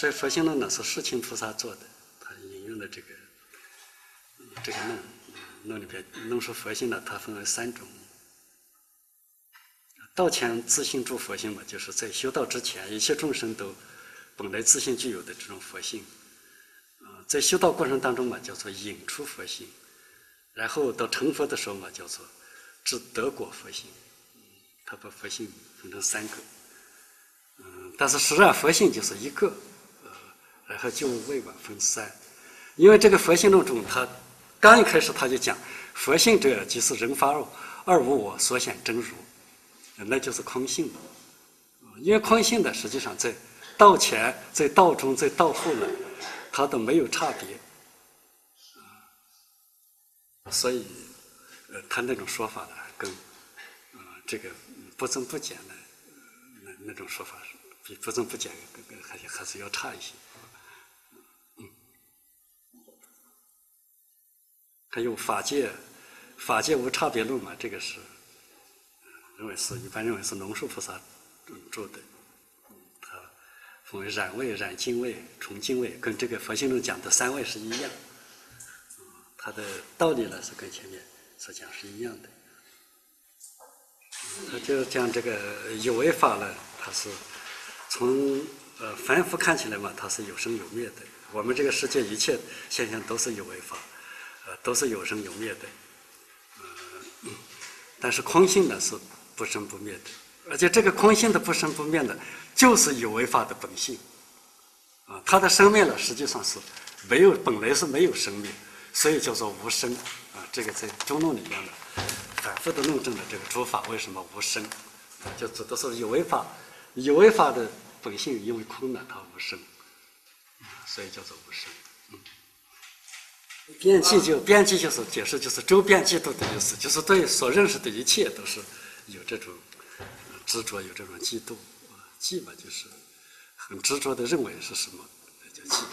这佛性论呢是世亲菩萨做的，他引用的这个论里边论述佛性呢，它分为3种。道前自性住佛性嘛，就是在修道之前，一切众生都本来自性具有的这种佛性，在修道过程当中嘛，叫做引出佛性，然后到成佛的时候嘛，叫做至得果佛性。他把佛性分成3个，但是实际上佛性就是一个，然后就为嘛分3，因为这个佛性论中，他刚一开始他就讲佛性者即是人法二无我所显真如，那就是空性了。因为空性的实际上在道前、在道中、在道后呢，它都没有差别，所以他那种说法呢，跟这个不增不减的那种说法比不增不减还是要差一些。还有法界无差别论嘛，这个是一般认为是龙树菩萨著的，他分为染位、染净位、重净位，跟这个佛性论讲的3位是一样，它的道理呢是跟前面所讲是一样的。他就讲这个有为法呢，它是从凡夫看起来嘛，它是有生有灭的。我们这个世界一切现象都是有为法，都是有生有灭的。但是空性呢是不生不灭的，而且这个空性的不生不灭呢，就是有为法的本性。它的生灭呢，实际上是本来是没有生灭，所以叫做无生。这个在中论里边呢，反复的论证了这个诸法为什么无生，就指的是有为法的本性因为空呢，它无生，所以叫做无生。边际就是解释，就是周边嫉妒的意思，就是对所认识的一切都是有这种执着，有这种嫉妒。嫉嘛，就是很执着的认为是什么，叫嫉。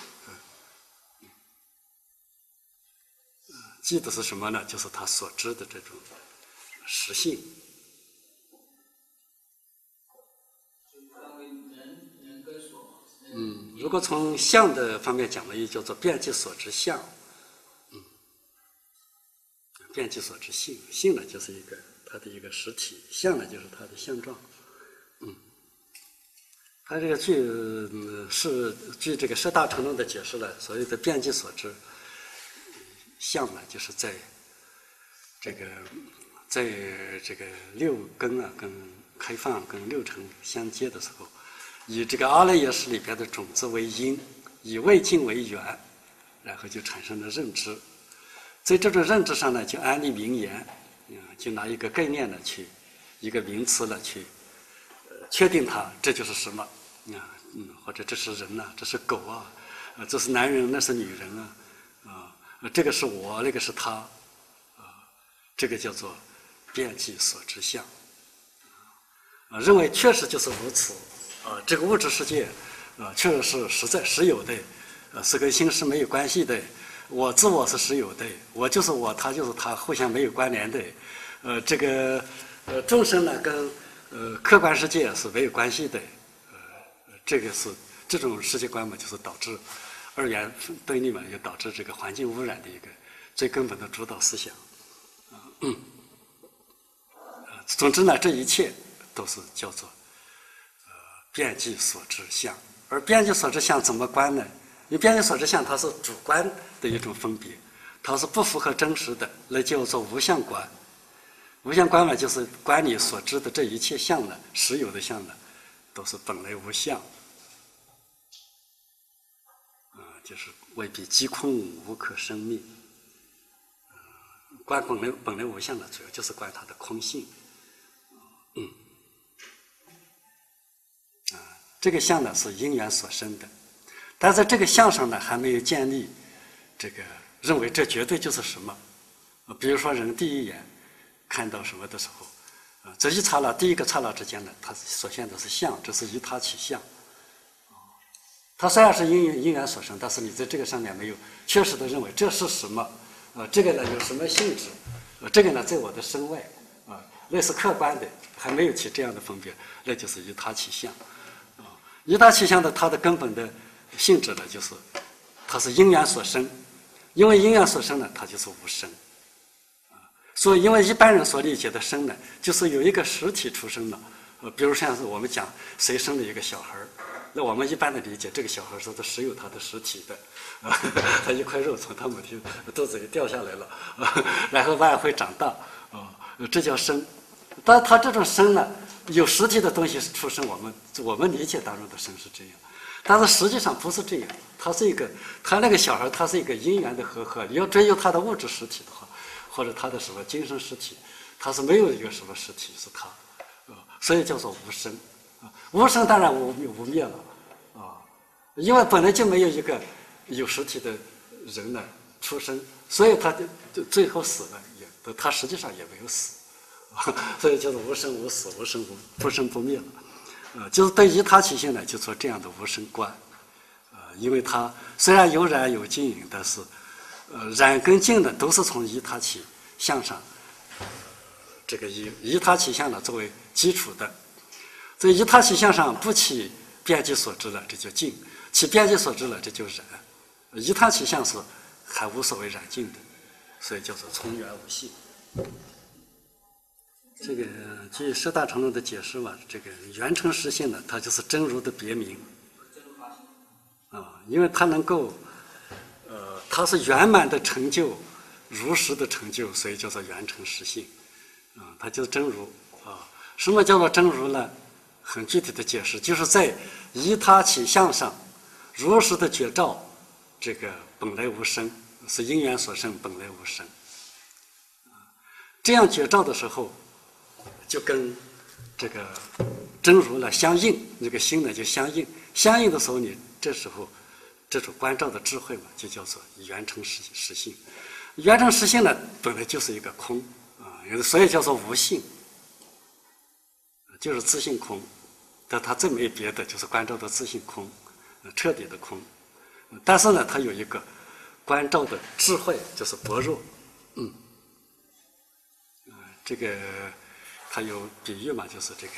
嫉妒是什么呢？就是他所知的这种实性。如果从相的方面讲呢，也叫做遍计所知相。遍计所知性，性呢就是它的一个实体，相呢就是它的相状。它这个据这个摄大乘论的解释呢，所谓的遍计所知相呢，就是在这个六根啊跟开放跟六尘相接的时候，以这个阿赖耶识里边的种子为因，以未尽为缘，然后就产生了认知。在这种认知上呢，就安立名言，就拿一个概念呢一个名词呢去确定它，这就是什么或者这是人呐，这是狗啊，这是男人，那是女人啊，这个是我，那个是他，这个叫做遍计所知相，认为确实就是如此，这个物质世界确实是实在实有的，是跟心识没有关系的。我自我是实有的，我就是我，他就是他，互相没有关联的。这个众生呢跟客观世界是没有关系的。这个是这种世界观嘛，就是导致二元对立嘛，也导致这个环境污染的一个最根本的主导思想。总之呢，这一切都是叫做遍计所知相，而遍计所知相怎么观呢？因为遍计所知相它是主观的一种分别，它是不符合真实的，那叫做无相观。无相观呢，就是观你所知的这一切相呢，实有的相呢，都是本来无相，就是未必即空无可生灭。观本来无相呢，主要就是观它的空性。这个相呢是因缘所生的。但在这个相上呢，还没有建立这个认为这绝对就是什么。比如说人第一眼看到什么的时候，这一刹那，第一个刹那之间呢，它所现的是相，这是依他起相。它虽然是因缘所生，但是你在这个上面没有确实的认为这是什么，这个呢有什么性质，这个呢在我的身外，那是客观的，还没有起这样的分别，那就是依他起相。依他起相的它的根本的性质呢，就是它是因缘所生，因为因缘所生呢，它就是无生。所以，因为一般人所理解的生呢，就是有一个实体出生了。比如像是我们讲谁生了一个小孩儿，那我们一般的理解，这个小孩是实有他的实体的，他一块肉从他母亲肚子里掉下来了，然后慢慢会长大，这叫生。但他这种生呢，有实体的东西出生，我们理解当中的生是这样，但是实际上不是这样。他那个小孩，他是一个因缘的和合。你要追究他的物质实体的话，或者他的什么精神实体，他是没有一个什么实体是他，所以叫做无生。无生当然无灭了，因为本来就没有一个有实体的人呢出生，所以他就最后死了，他实际上也没有死，所以叫做无生无死，无生不生不灭了。就是对于他起性呢，就做这样的无生观。因为它虽然有染有净，但是染跟净呢都是从依他起向上，这个依他起向呢作为基础的。所以依他起向上不起边际所知了，这叫净；起边际所知了，这就染。依他起向是还无所谓染净的，所以叫做从缘无性。这个据十大常论的解释嘛，这个圆成实性呢，它就是真如的别名。因为它能够，它是圆满的成就，如实的成就，所以叫做圆成实性。它就是真如啊。什么叫做真如呢？很具体的解释，就是在依他起向上，如实的觉照这个本来无生，是因缘所生，本来无生。这样觉照的时候，就跟这个真如呢相应，这个心呢就相应。相应的时候，你这时候这种观照的智慧嘛，就叫做圆成实性。圆成实性呢，本来就是一个空所以叫做无性，就是自性空。但它真没别的，就是观照的自性空，彻底的空。但是呢，它有一个观照的智慧，就是般若。这个它有比喻嘛，就是这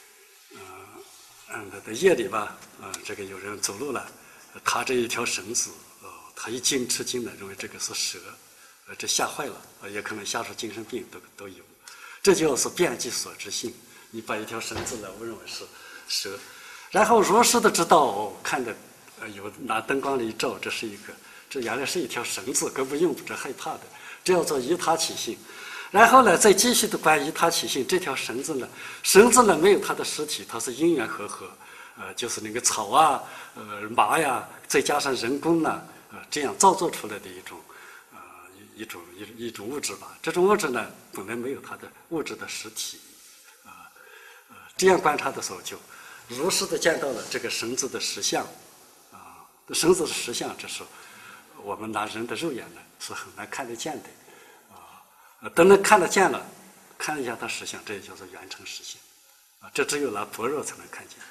个在夜里吧，这个有人走路了，踏着一条绳子，他一惊吃惊的认为这个是蛇，这吓坏了，也可能吓出精神病都有。这就是遍计所知性。你把一条绳子呢，误认为是蛇，然后如实的知道，看着有拿灯光一照，这原来是一条绳子，根本用不着害怕的，这叫做依他起性。然后呢，再继续的观依他起性，这条绳子呢没有它的实体，它是因缘和合，就是那个草啊，麻呀，再加上人工呢，这样造作出来的一种物质吧。这种物质呢，本来没有它的物质的实体，这样观察的时候，就如实的见到了这个绳子的实相，绳子的实相，这是我们拿人的肉眼呢是很难看得见的，等能看得见了，看一下它实相，这也叫做圆成实相，这只有拿般若才能看见。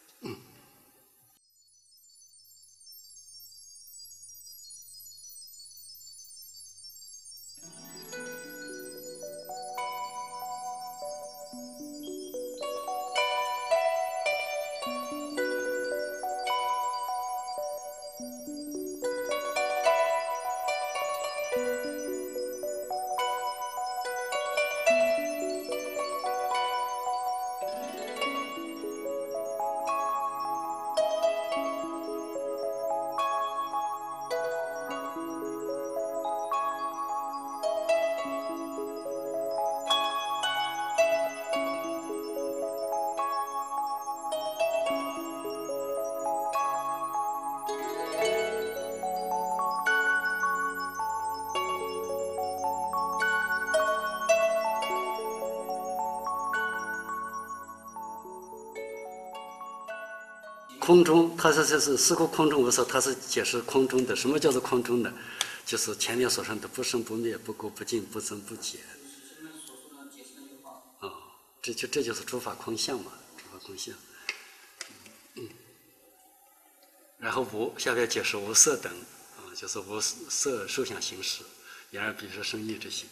空中，它是四库空中无色，它是解释空中的。什么叫做空中呢？就是前面所说的不生不灭、不垢不净、不增不减。这就是诸法空相嘛，诸法空相。然后无下边解释无色等，就是无色受想行识，言而彼是生意这些。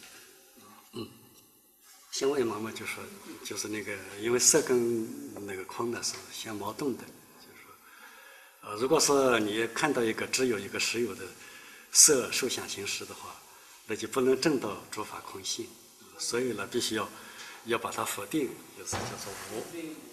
相为嘛就说，就是那个，因为色跟那个空呢是相矛盾的。 如果说你看到一个只有一个实有的色受想行识的话，那就不能证到诸法空性，所以呢，必须要把它否定，就是叫做无。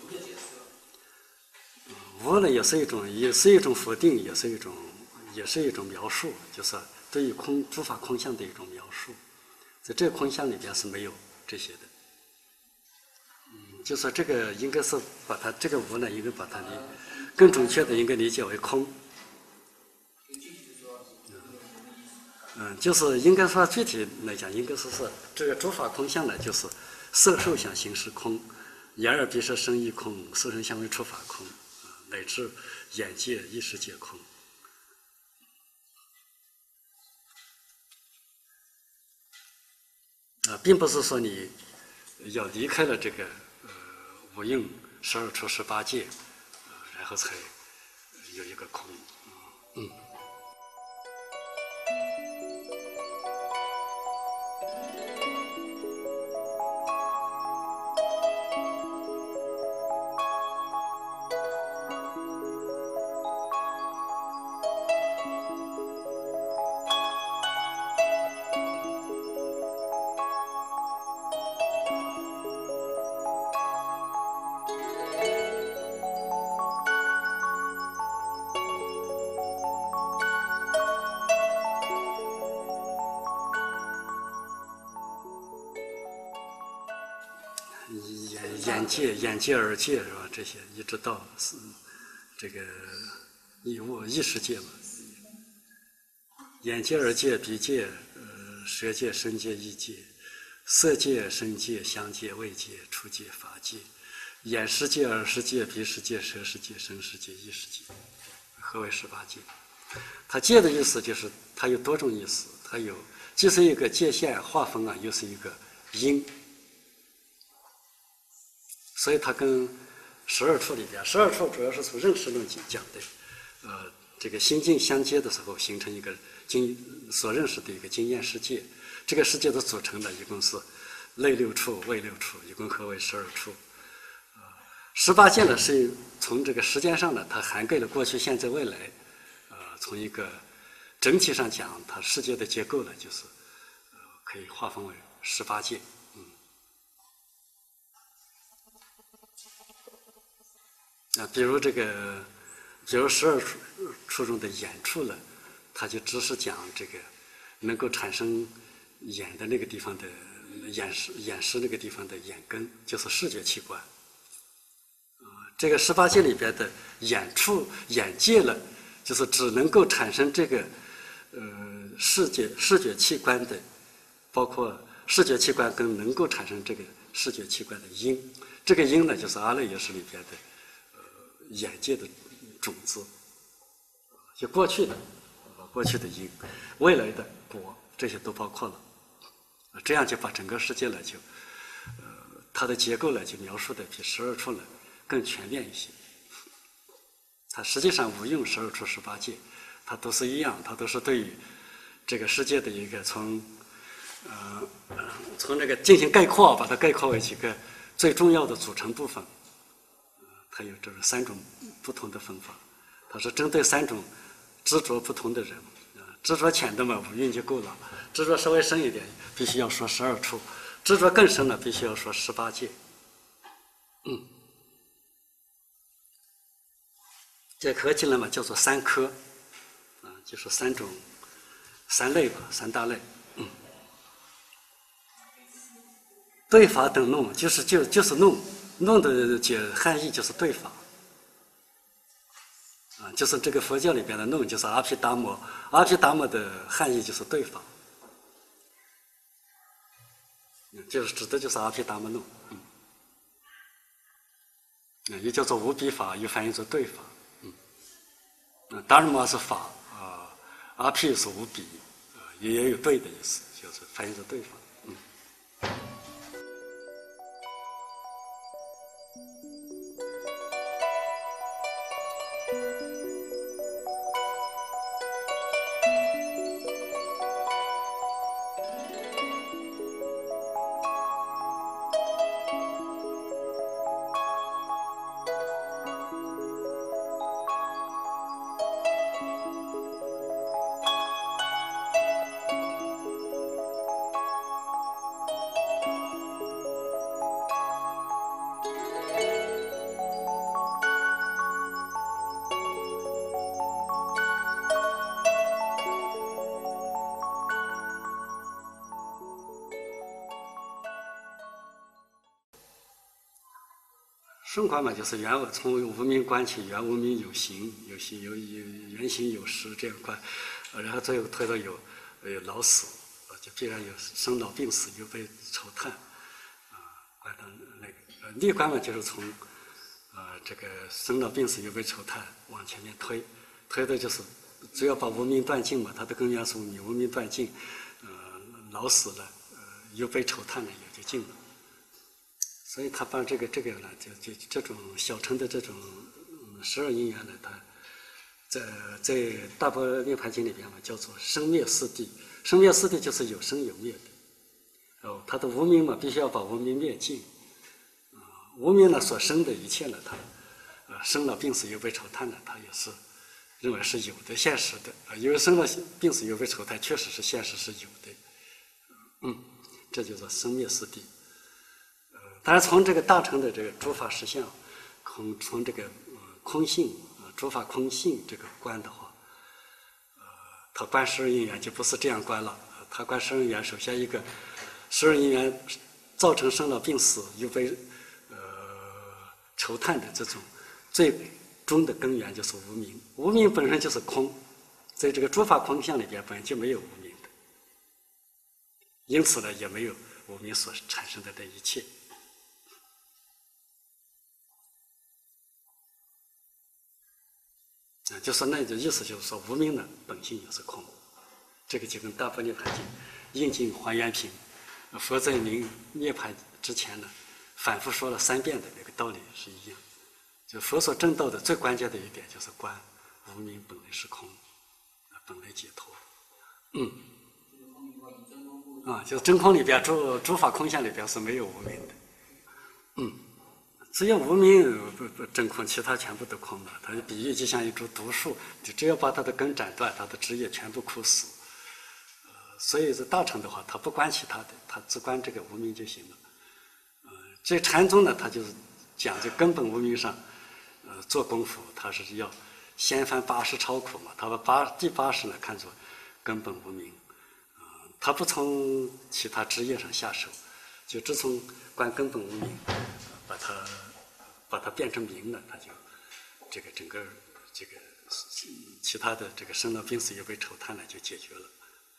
无呢，也是一种否定，也是一种描述，就是对于诸法空相的一种描述。在这个空相里边是没有这些的。就说这个应该是把它这个无呢，应该把它更准确的应该理解为空。就是应该说具体来讲，应该说是这个诸法空相呢，就是色受想行识空，眼耳鼻舌身意空，色声香味触法空，乃至眼界意识界空。并不是说你要离开了这个五蕴12处18界，然后才有一个空。眼界耳界是吧？这些一直到这个意识界嘛，眼界耳界鼻界舌界身界意界，色界身界香界味界触界法界，眼识界耳识界鼻识界舌识界身识界意识界，何为18界？它界的意思就是它有多种意思，它有既是一个界限划分啊，又是一个因。所以它跟12处里边，12处主要是从认识论讲的，这个心境相接的时候，形成一个所认识的一个经验世界。这个世界的组成呢，一共是内6处、外6处，一共合为12处。18界呢，是从这个时间上呢，它涵盖了过去、现在、未来。从一个整体上讲，它世界的结构呢，就是可以划分为18界。比如12处中的眼处呢，它就只是讲这个能够产生眼的那个地方的眼识那个地方的眼根，就是视觉器官。这个18界里边的眼界呢，就是只能够产生这个视觉器官的，包括视觉器官跟能够产生这个视觉器官的因。这个因呢，就是阿赖耶识里边的眼界的种子，就过去的因，未来的果，这些都包括了。这样就把整个世界呢，就它的结构呢，就描述的比12处呢更全面一些。它实际上无用12处18界，它都是一样，它都是对于这个世界的一个从那个进行概括，把它概括为几个最重要的组成部分。它有这3种不同的分法，它是针对3种执着不同的人。执着浅的嘛，五蕴就够了；执着稍微深一点，必须要说12处；执着更深了，必须要说18界。这合起来嘛，叫做3科，就是3类吧，3大类。对法等弄，就是弄的汉译就是对法。就是这个佛教里边的弄，就是阿毗达摩，阿毗达摩的汉译就是对法，就是指的就是阿毗达摩弄。也叫做无比法，又翻译作对法。达摩是法，阿毗是无比，也有对的意思，就是翻译作对法。 生观嘛，就是从无明观起，原无明有形，有原形有实这样观，然后最后推到有老死，就必然有生老病死，有悲愁叹，观到那个逆观嘛，就是从这个生老病死有悲愁叹往前面推的就是只要把无明断尽嘛，它的根源是无明，无明断尽，老死了，有悲愁叹了也就尽了。所以他把这个呢，就这种小乘的这种12因缘呢，他在大般涅盘经里边嘛，叫做生灭四谛。生灭四谛就是有生有灭的。他的无明嘛，必须要把无明灭尽。无明呢所生的一切呢，它生老病死有悲愁叹呢，它也是认为是有的现实的。因为生老病死有悲愁叹，确实是现实是有的。这就叫生灭四谛。当然，从这个大乘的这个诸法实相，从这个空性诸法空性这个观的话，他观12因缘就不是这样观了。他观12因缘，首先一个12因缘造成生老病死又被愁叹的这种最终的根源就是无明。无明本身就是空，在这个诸法空相里边本就没有无明的，因此呢，也没有无明所产生的这一切。就是那个意思，就是说无明的本性也是空，这个就跟《大般涅盘经》应尽还原品，佛在临涅盘之前呢，反复说了3遍的那个道理是一样。就佛所证道的最关键的一点就是观无明本来是空，本来解脱。就是真空里边诸法空相里边是没有无明的。只有无明真空，其他全部都空了。它的比喻就像一株毒树，你只要把它的根斩断，它的枝叶全部枯死。所以这大乘的话，它不观其他的，它只观这个无明就行了。这禅宗呢，它就是讲这根本无明上，做功夫，它是要先翻80超苦嘛，它把第80呢看作根本无明，它不从其他枝叶上下手，就只从观根本无明。把它变成明了，它就这个整个这个其他的这个生老病死也被愁叹了，就解决了。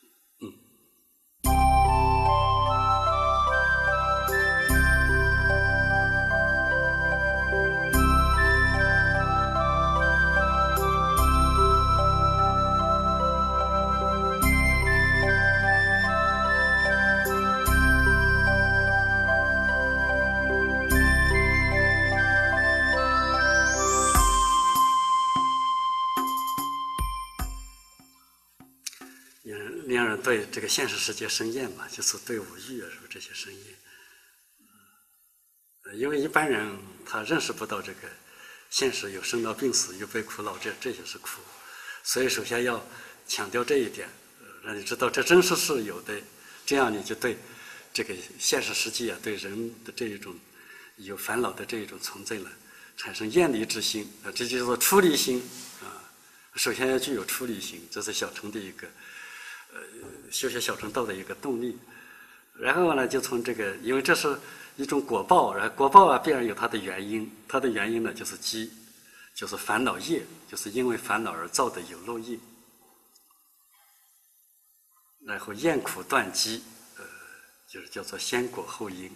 令人对这个现实世界生厌嘛，就是对五欲啊什么这些生厌。因为一般人他认识不到这个现实有生老病死，有悲苦恼，这些是苦，所以首先要强调这一点，让你知道这真实是有的，这样你就对这个现实世界啊，对人的这一种有烦恼的这一种存在呢，产生厌离之心这就叫做出离心首先要具有出离心，这是小乘的一个修学小乘道的一个动力。然后呢，就从这个，因为这是一种果报，然后果报必然有它的原因，它的原因呢就是积，就是烦恼业，就是因为烦恼而造的有漏业。然后厌苦断机，就是叫做先果后因。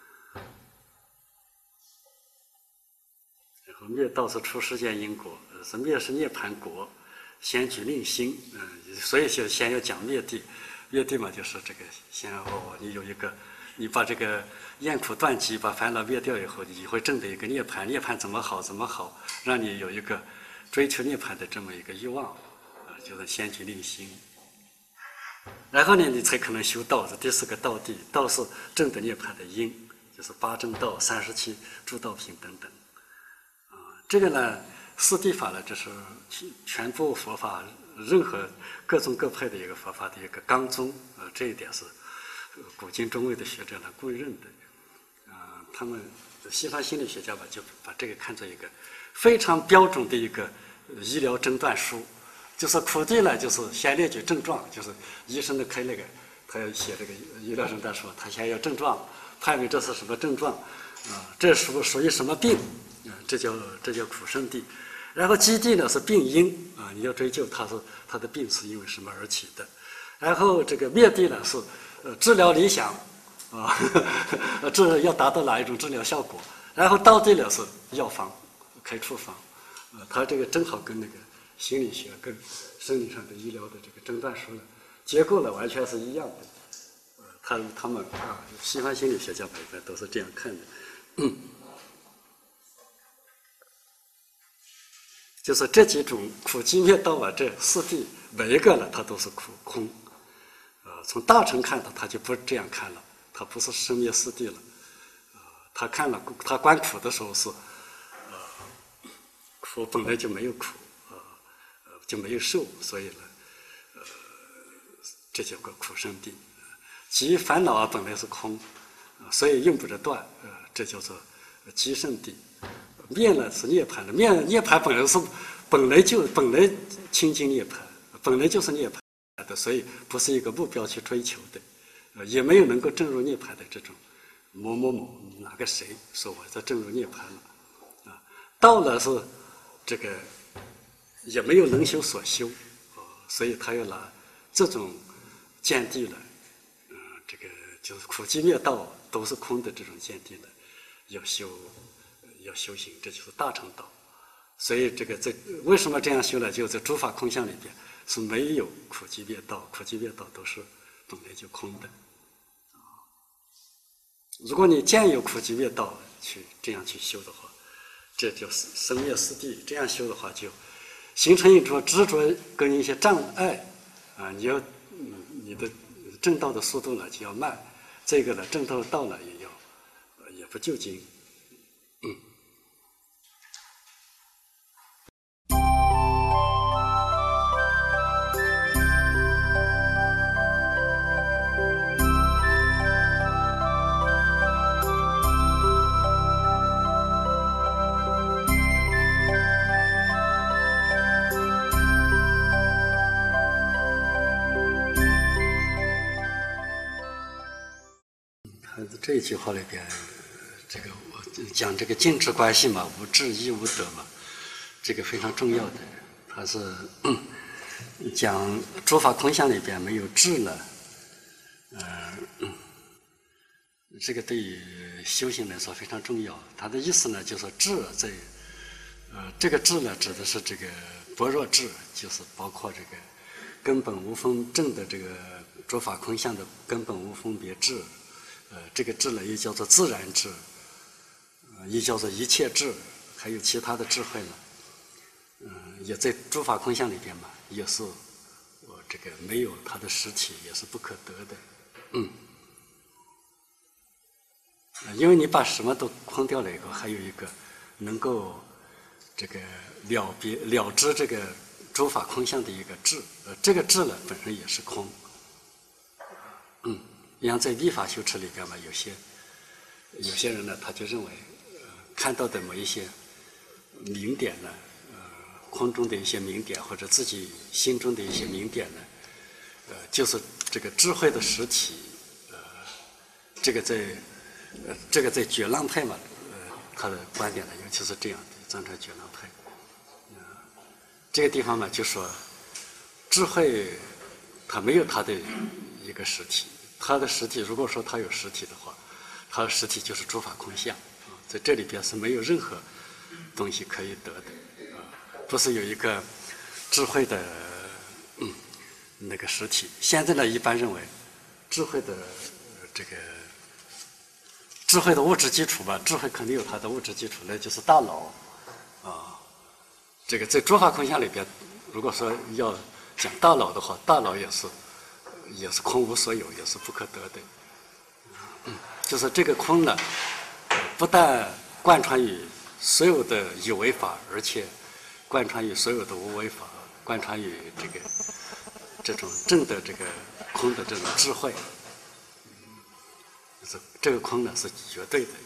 然后灭道是出世间因果，是灭是涅盘果，先举令心，所以就先要讲灭地。灭地嘛，就是这个先你有一个，你把这个厌苦断机，把烦恼灭掉以后，你会证得一个涅盘。涅盘怎么好，让你有一个追求涅盘的这么一个欲望，就是先举令心。然后呢，你才可能修道，这第4个道地，道是证得涅盘的因，就是8正道、37诸道品等等。这个呢，四谛法呢，这是全部佛法任何各宗各派的一个佛法的一个纲宗，这一点是古今中外的学者呢公认的。他们西方心理学家吧，就把这个看作一个非常标准的一个医疗诊断书。就是苦谛呢，就是先列举症状，就是医生的开那个，他要写这个医疗诊断书，他先要症状，判为这是什么症状，这属于什么病， 这叫苦圣地。然后基地呢是病因啊，你要追究它的病是因为什么而起的。然后这个灭地呢是治疗理想啊，要达到哪一种治疗效果。然后道地呢是药方，开处方，它这个正好跟那个心理学跟生理上的医疗的这个诊断书呢结构呢完全是一样的。他们啊，西方心理学家一般都是这样看的。就是这几种苦集灭道啊，这四谛每一个呢，它都是苦空。从大乘看它就不这样看了，它不是生灭四谛了。他看了，他观苦的时候是，苦本来就没有苦，就没有受，所以呢，这叫个苦生谛。即烦恼啊，本来是空，所以用不着断，这叫做即圣谛。灭呢是涅槃的，涅槃本来清净涅槃，本来就是涅槃的，所以不是一个目标去追求的，也没有能够证入涅槃的这种某哪个谁说我在证入涅槃了，道呢是这个也没有能修所修，所以他要拿这种见地呢，这个就是苦集灭道都是空的这种见地呢，要修行，这就是大乘道。所以为什么这样修呢？就在诸法空相里边是没有苦集灭道，苦集灭道都是本来就空的。如果你见有苦集灭道这样去修的话，这就是生灭四谛。这样修的话，就形成一种执着跟一些障碍啊，你的正道的速度呢就要慢，这个呢正道的道呢也不究竟。这一句话里边，这个我讲这个净智关系嘛，无智亦无得嘛，这个非常重要的。它是讲诸法空相里边没有智呢，这个对于修行来说非常重要。它的意思呢，就是智在这个智呢，指的是这个般若智，就是包括这个根本无分正的这个诸法空相的根本无分别智。这个智呢，又叫做自然智，又叫做一切智，还有其他的智慧呢。也在诸法空相里边嘛，也是这个没有它的实体，也是不可得的。因为你把什么都空掉了以后，还有一个能够这个了知这个诸法空相的一个智，这个智呢本身也是空。像在立法修持里边嘛，有些人呢，他就认为，看到的某一些明点呢，空中的一些明点，或者自己心中的一些明点呢，就是这个智慧的实体。这个在觉浪派嘛，他的观点呢，尤其是这样的藏传觉浪派。这个地方嘛，就说智慧它没有它的一个实体。它的实体，如果说它有实体的话，它的实体就是诸法空相，在这里边是没有任何东西可以得的，不是有一个智慧的那个实体。现在呢，一般认为智慧的物质基础吧，智慧肯定有它的物质基础，那就是大脑啊。这个在诸法空相里边，如果说要讲大脑的话，大脑也是空无所有，也是不可得的。就是这个空呢，不但贯穿于所有的有为法，而且贯穿于所有的无为法，贯穿于这种正的这个空的这种智慧。这个空呢是绝对的，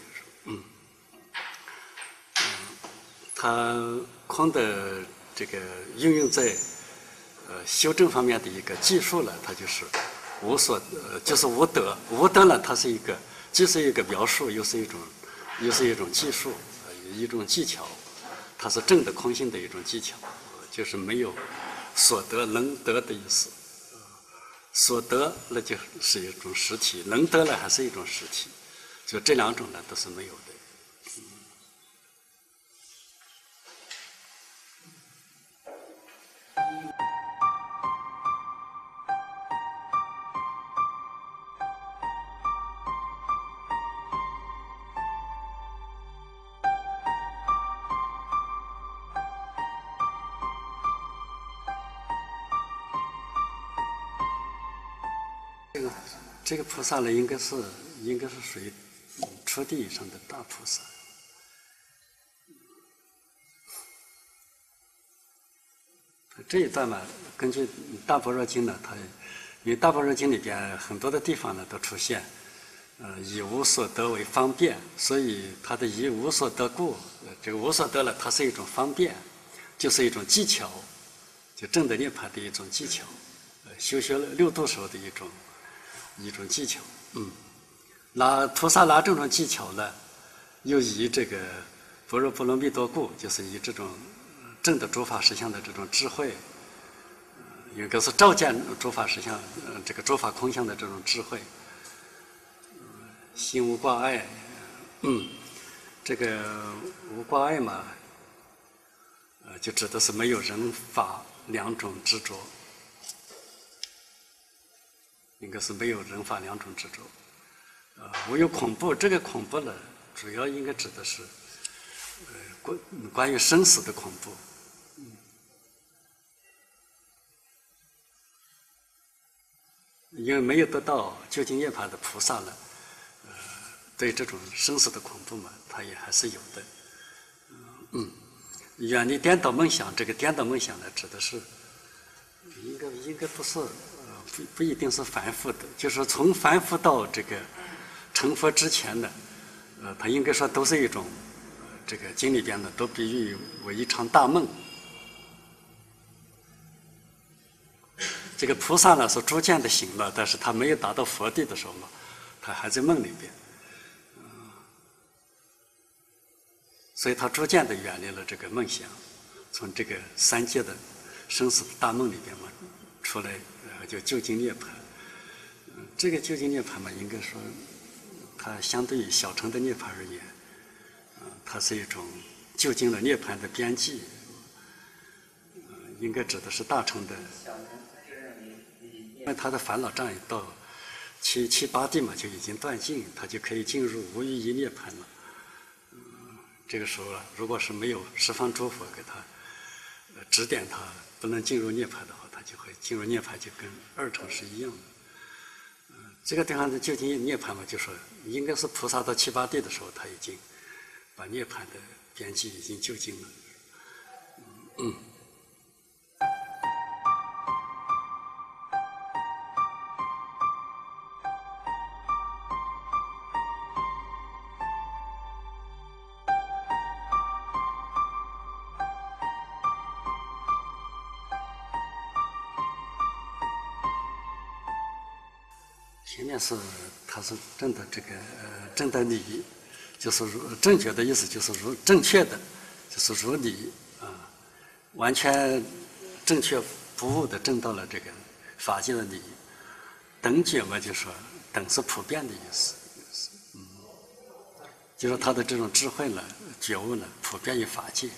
它空的这个应用在修正方面的一个技术呢，它就是就是无得。无得呢，它是既是一个描述，又是一种技术， 一种技巧，它是证得空性的一种技巧，就是没有所得能得的意思。所得那就是一种实体，能得了还是一种实体，就这两种呢都是没有的。这个菩萨呢，应该是属于初地以上的大菩萨。这一段嘛，根据《大般若经》呢，因为《大般若经》里边很多的地方呢都出现，以无所得为方便，所以它的以无所得故，这个无所得了，它是一种方便，就是一种技巧，就证得涅槃的一种技巧，修学六度时候的一种技巧。菩萨拿这种技巧呢，又以这个般若波罗蜜多故，就是以这种证得诸法实相的这种智慧，有个是照见诸法实相，这个诸法空相的这种智慧，心无挂碍。这个无挂碍嘛，就指的是没有人法两种执着，应该是没有人法两种执着。无有恐怖，这个恐怖呢，主要应该指的是关于生死的恐怖。因为没有得到究竟涅槃的菩萨呢，对这种生死的恐怖嘛，他也还是有的。远离颠倒梦想，这个颠倒梦想呢，指的是应该不是不一定是凡夫的，就是说从凡夫到这个成佛之前呢，他应该说都是一种这个经里边呢都比喻为一场大梦。这个菩萨呢是逐渐的醒了，但是他没有达到佛地的时候嘛，他还在梦里边，所以他逐渐的远离了这个梦想，从这个三界的生死的大梦里边嘛出来，就究竟涅槃。这个究竟涅槃嘛，应该说它相对于小乘的涅槃而言，它是一种究竟了涅槃的边际，应该指的是大乘的。因为他的烦恼障碍到七八地嘛就已经断尽，他就可以进入无余一涅槃了。这个时候如果是没有十方诸佛给他指点他不能进入涅槃的话，他就会进入涅槃，就跟二乘是一样的。这个地方的究竟涅槃嘛，就说应该是菩萨到七八地的时候，他已经把涅槃的边际已经究竟了。前面是他是证的这个证的理，就是正确的意思就是正确的，就是如理完全正确不误的证到了这个法界的理。等觉嘛，就说等是普遍的意思，就说他的这种智慧呢、觉悟呢，普遍于法界。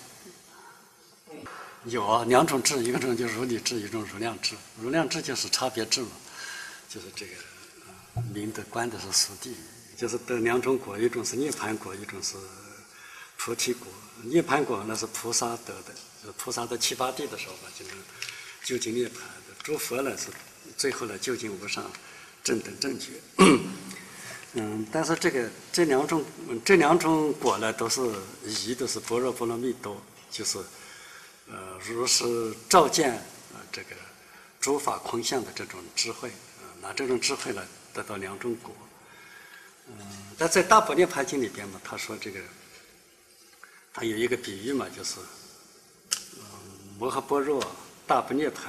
有两种智，一种就是如理智，一种如量智。如量智就是差别智嘛，就是这个。明的观的是实地，就是得两种果，一种是涅槃果，一种是菩提果。涅槃果那是菩萨得的，就是菩萨到七八地的时候吧，就能究竟涅槃的。诸佛呢是最后呢究竟无上正等正觉。但是这两种果呢都是都是般若波罗蜜多，就是如是照见这个诸法空相的这种智慧，拿这种智慧呢得到两种果。但在《大般涅槃经》里边嘛，他说这个，他有一个比喻嘛，就是摩诃般若、大般涅槃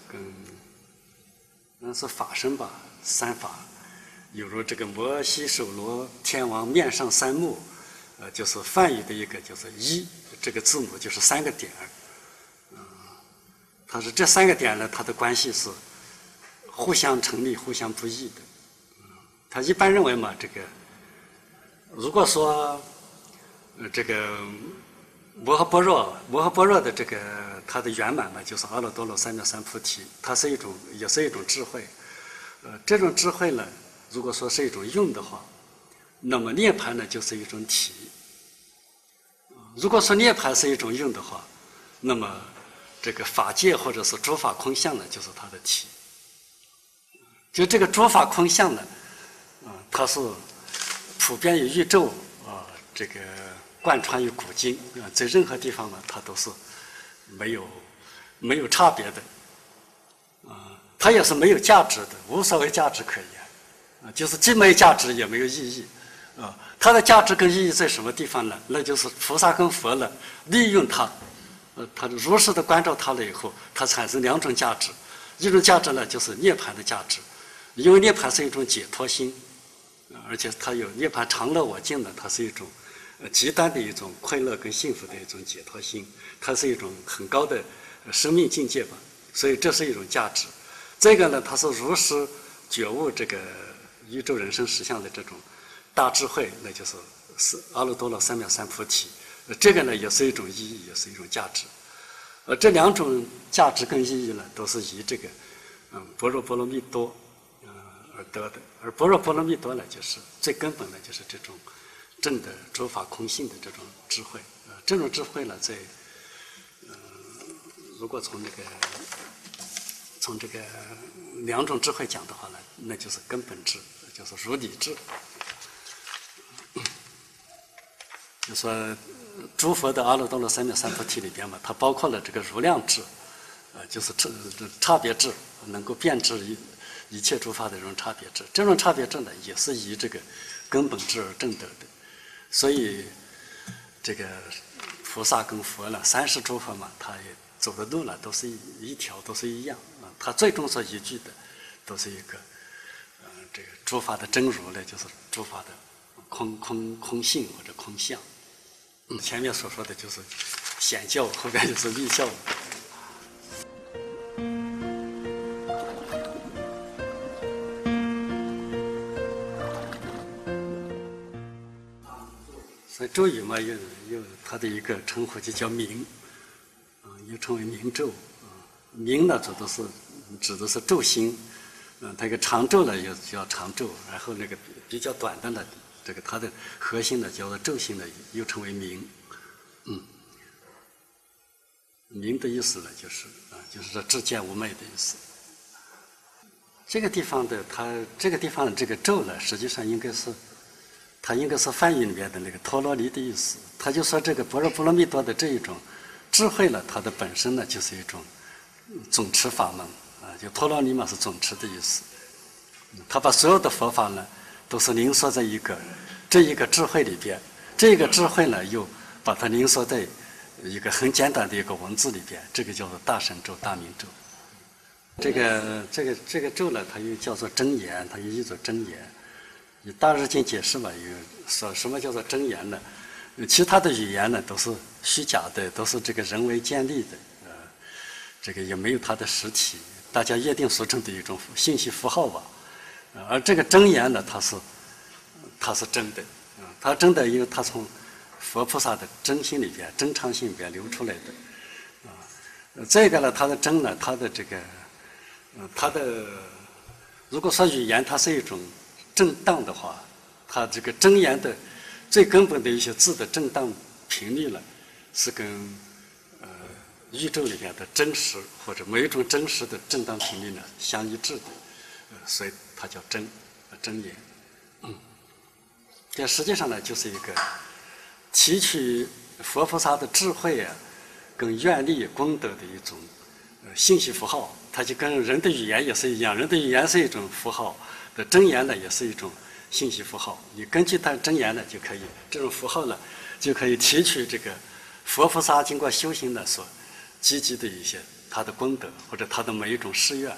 跟是法身吧，三法，有如这个摩悉首罗天王面上三目， 就是梵语的一个就是一这个字母就是3个点，它是这3个点呢，它的关系是互相成立、互相不异的。他一般认为嘛，这个如果说这个摩诃般若的这个它的圆满嘛，就是阿耨多罗三藐三菩提，它是也是一种智慧。这种智慧呢，如果说是一种用的话，那么涅槃呢就是一种体。如果说涅槃是一种用的话，那么这个法界或者是诸法空相呢，就是它的体。就这个诸法空相呢，它是普遍于宇宙这个贯穿于古今在任何地方呢，它都是没有差别的，它也是没有价值的，无所谓价值可言，就是既没有价值也没有意义，它的价值跟意义在什么地方呢？那就是菩萨跟佛呢，利用它，他如实的关照它了以后，它产生2种价值，一种价值呢就是涅槃的价值，因为涅槃是一种解脱心，而且它有涅槃常乐我净呢，它是一种极端的一种快乐跟幸福的一种解脱心，它是一种很高的生命境界吧，所以这是一种价值。这个呢，它是如实觉悟这个宇宙人生实相的这种大智慧，那就是阿耨多罗三藐三菩提。这个呢，也是一种意义，也是一种价值。这2种价值跟意义呢，都是以这个般若波罗蜜多而得的。而般若波罗蜜多呢，就是最根本的，就是这种证的诸法空性的这种智慧。这种智慧呢，在如果从这个2种智慧讲的话呢，那就是根本智，就是如理智。就说诸佛的阿耨多罗三藐三菩提里边嘛，它包括了这个如量智，就是差别智，能够遍知一切诸法的这种差别智。这种差别智呢，也是以这个根本智而证得的。所以这个菩萨跟佛呢，30诸佛嘛，他也走的路呢，都是一条，都是一样啊。他最终所依据的，都是一个这个诸法的真如呢，就是诸法的空性或者空相。前面所说的就是显教，后边就是密教。所以咒语嘛，有它的一个称呼就叫明，又称为明咒。明呢，指的是咒心，它一个长咒呢又叫长咒，然后那个比较短的呢，这个它的核心呢叫做咒心呢，又称为明。明的意思呢，就是说至见无昧的意思。这个地方的这个咒呢，实际上它应该是梵语里面的那个陀罗尼的意思。他就说这个般若波罗蜜多的这一种智慧呢，它的本身呢就是一种总持法门就陀罗尼嘛是总持的意思。他把所有的佛法呢都是凝缩在这一个智慧里边，这个智慧呢又把它凝缩在一个很简单的一个文字里边，这个叫做大神咒、大明咒。这个咒呢，它又叫做真言，它又译作真言。以大日经解释嘛，有说什么叫做真言呢？其他的语言呢都是虚假的，都是这个人为建立的，这个也没有它的实体，大家约定俗成的一种信息符号吧。而这个真言呢，它是真的，它真的，因为它从佛菩萨的真心里边、真常心里边流出来的。这个呢，它的真呢，它的这个，如果说语言它是一种震荡的话，它这个真言的最根本的一些字的震荡频率呢，是跟宇宙里边的真实或者每一种真实的震荡频率呢相一致的，所以它叫真言。这实际上呢，就是一个提取佛菩萨的智慧跟愿力功德的一种信息符号。它就跟人的语言也是一样，人的语言是一种符号的，真言呢也是一种信息符号。你根据它真言呢，就可以这种符号呢，就可以提取这个佛菩萨经过修行的所积极的一些他的功德或者他的每一种誓愿，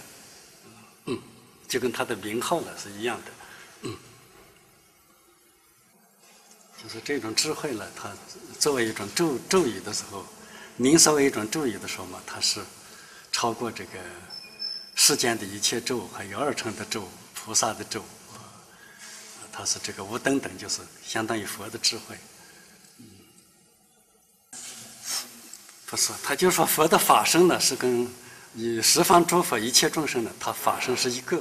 就跟他的名号呢是一样的。 就是这种智慧呢，它作为一种咒语的时候，名作为一种咒语的时候嘛，它是超过这个世间的一切咒，还有二乘的咒、菩萨的咒，它是这个无等等，就是相当于佛的智慧。不是，他就说佛的法身呢，是跟以十方诸佛一切众生呢，他法身是一个。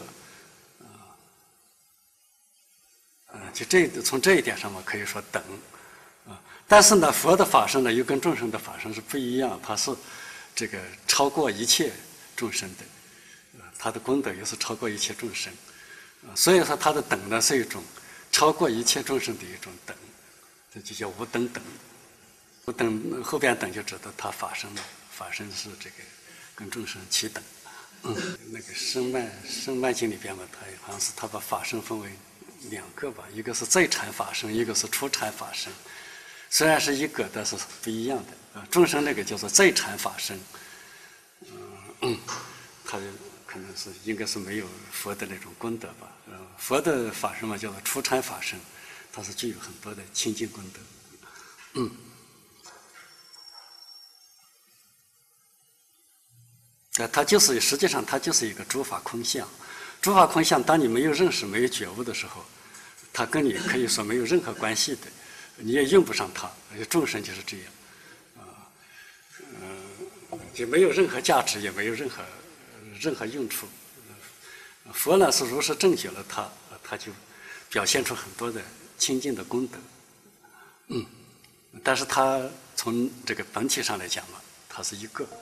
就从这一点上嘛，可以说等，但是呢，佛的法身呢，又跟众生的法身是不一样，它是这个超过一切众生的，它的功德又是超过一切众生，所以说它的等呢是一种超过一切众生的一种等，这就叫无等等。无等后边等就知道它法身了，法身是这个跟众生齐等。那个声曼经里边嘛，它好像是他把法身分为2个吧，一个是在禅法身，一个是出禅法身。虽然是一个，但是不一样的。众生那个叫做在禅法身，他可能是应该是没有佛的那种功德吧。佛的法身嘛叫做出禅法身，它是具有很多的清净功德。它就是实际上它就是一个诸法空相。诸法空相，当你没有认识、没有觉悟的时候，它跟你可以说没有任何关系的，你也用不上它。众生就是这样，也没有任何价值，也没有任何用处。佛呢是如实正觉了它就表现出很多的清净的功德。但是它从这个本体上来讲嘛，它是一个。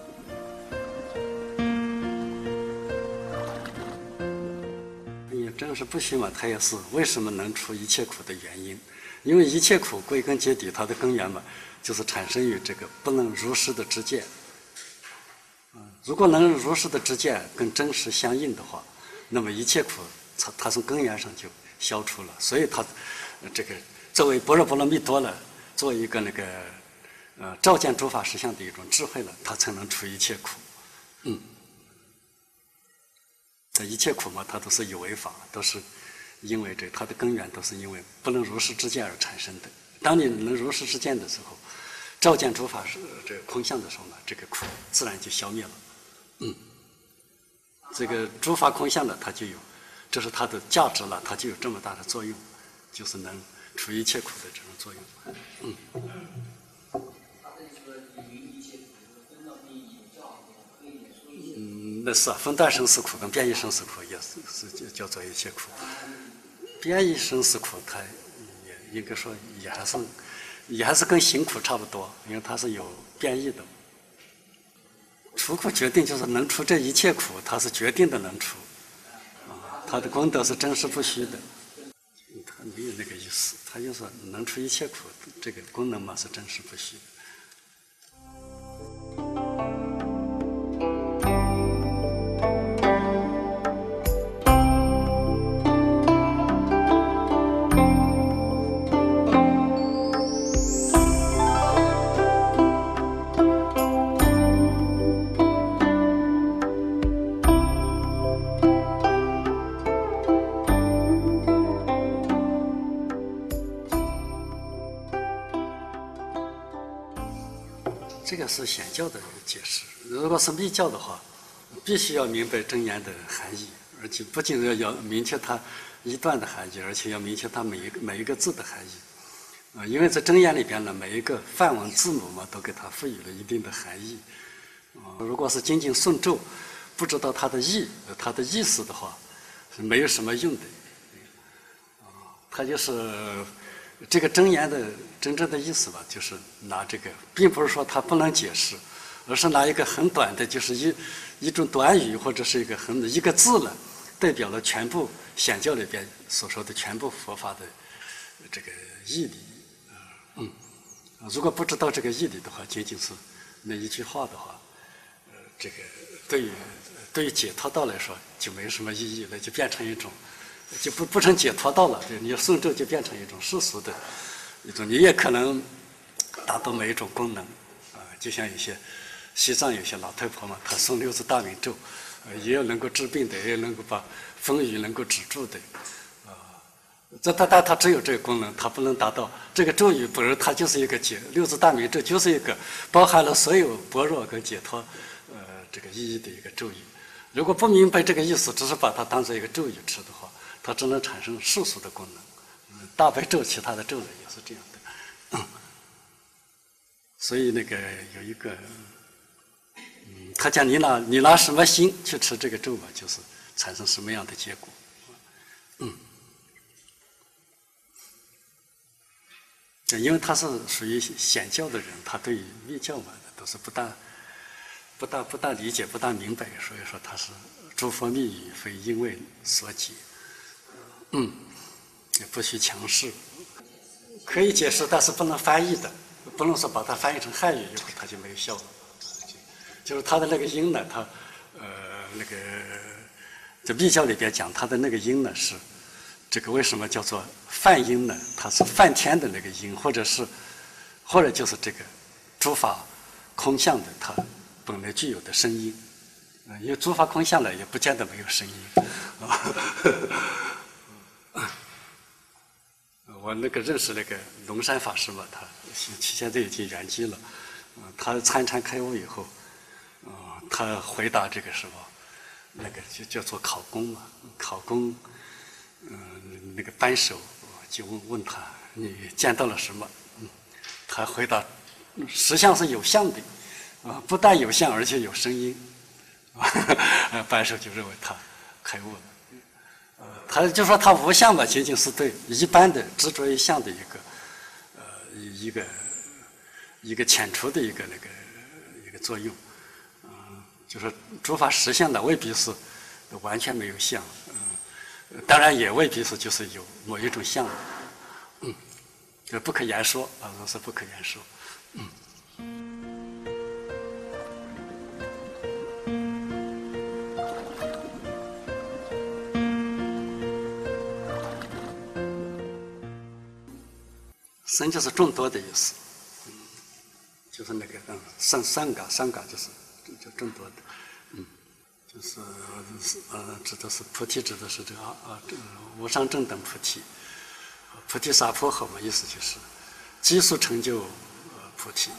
正是不虚嘛，它也是为什么能出一切苦的原因。因为一切苦归根结底，它的根源嘛，就是产生于这个不能如实的知见。如果能如实的知见跟真实相应的话，那么一切苦它从根源上就消除了。所以它这个作为般若波罗蜜多了，作为一个那个照见诸法实相的一种智慧了，它才能出一切苦。这一切苦嘛，它都是有为法，都是因为它的根源都是因为不能如实知见而产生的。当你能如实知见的时候，照见诸法是这个空相的时候呢，这个苦自然就消灭了。这个诸法空相呢，它就有，这是它的价值了，它就有这么大的作用，就是能除一切苦的这种作用。那是分段生死苦跟变异生死苦也是叫做一切苦。变异生死苦它也应该说也还是跟行苦差不多，因为它是有变异的。除苦决定就是能除这一切苦，它是决定的能除，它的功德是真实不虚的。它没有那个意思，它就是能除一切苦，这个功能嘛是真实不虚的。这个是显教的解释。如果是密教的话，必须要明白真言的含义，而且不仅要明确它一段的含义，而且要明确它每一个字的含义。因为在真言里边呢，每一个梵文字母嘛，都给它赋予了一定的含义。如果是仅仅诵咒，不知道它的意思的话，是没有什么用的。它就是这个真言的真正的意思吧，就是拿这个，并不是说它不能解释，而是拿一个很短的，就是一种短语或者是一个字了，代表了全部显教里边所说的全部佛法的这个义理。如果不知道这个义理的话，仅仅是那一句话的话，这个对于解脱道来说就没有什么意义了，就变成一种。就不成解脱道了，你诵咒就变成一种世俗的一种，你也可能达到某一种功能，就像有些西藏有些老太婆嘛，她诵六字大明咒，也有能够治病的，也有能够把风雨能够止住的， 它只有这个功能，它不能达到这个咒语本身，它就是一个六字大明咒，就是一个包含了所有般若跟解脱这个意义的一个咒语。如果不明白这个意思，只是把它当做一个咒语吃的话，它只能产生世俗的功能。大悲咒其他的咒呢也是这样的。所以那个有一个，他讲你拿什么心去吃这个咒嘛，就是产生什么样的结果。因为他是属于显教的人，他对密教嘛都是不大理解、不大明白，所以说他是诸佛密语非因为所解，也不许强势，可以解释，但是不能翻译的，不能说把它翻译成汉语以后它就没有效了。就是他的那个音呢，他那个在密教里边讲他的那个音呢是。这个为什么叫做梵音呢？它是梵天的那个音，或者就是这个诸法空相的它本来具有的声音。因为诸法空相呢，也不见得没有声音。我那个认识那个龙山法师嘛，他现在已经圆寂了。他参禅开悟以后，他回答这个什么，那个就叫做考公嘛，考公。那个扳手就问他你见到了什么？他回答实相是有相的，不但有相，而且有声音。扳手就认为他开悟了。他就说他无相吧，仅仅是对一般的执着于相的一个遣除的一个作用。就是诸法实相的未必是完全没有相。当然也未必是就是有某一种相，这不可言说啊，那是不可言说。僧就是众多的意思，就是那个三嘎就是就众多的，就是指的是菩提，指的是这个无上正等菩提，菩提萨婆诃嘛，意思就是急速成就菩提。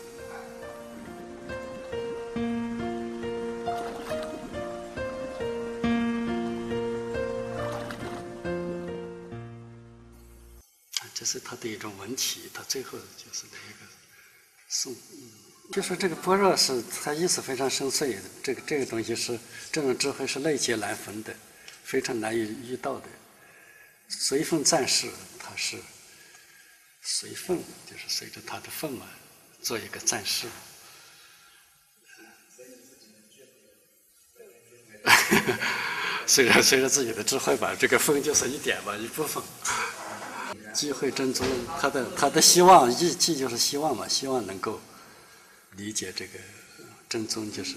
这是他的一种文体，他最后就是那一个颂。就说这个般若是它意思非常深邃的，这个东西是这种智慧是类劫难逢的，非常难以遇到的。随分暂时，它是随分，就是随着它的分嘛，做一个暂时。随着自己的智慧吧，这个分就是一点吧，一部分。机会真宗，他的希望意即就是希望嘛，希望能够理解这个真宗就是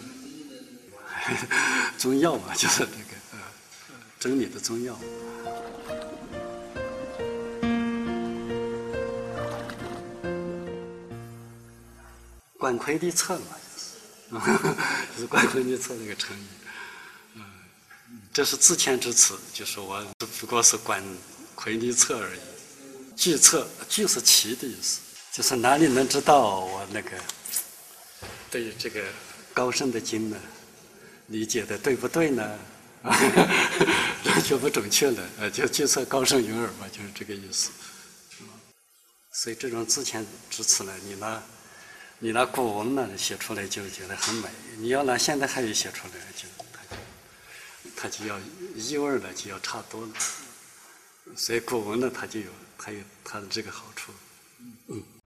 宗要嘛，就是这个真理的宗要。观魁地策嘛，就是观魁地策这个成语。这是自谦之词，就是我只不过是观魁地策而已。具策，具是奇的意思，就是哪里能知道我那个对这个高深的经呢理解的对不对呢？就不准确了，就具策高深云耳嘛，就是这个意思。所以这种自谦之词呢，你拿古文呢写出来就觉得很美，你要拿现代汉语写出来它就要意味了，就要差多了。所以古文呢，它有它的这个好处。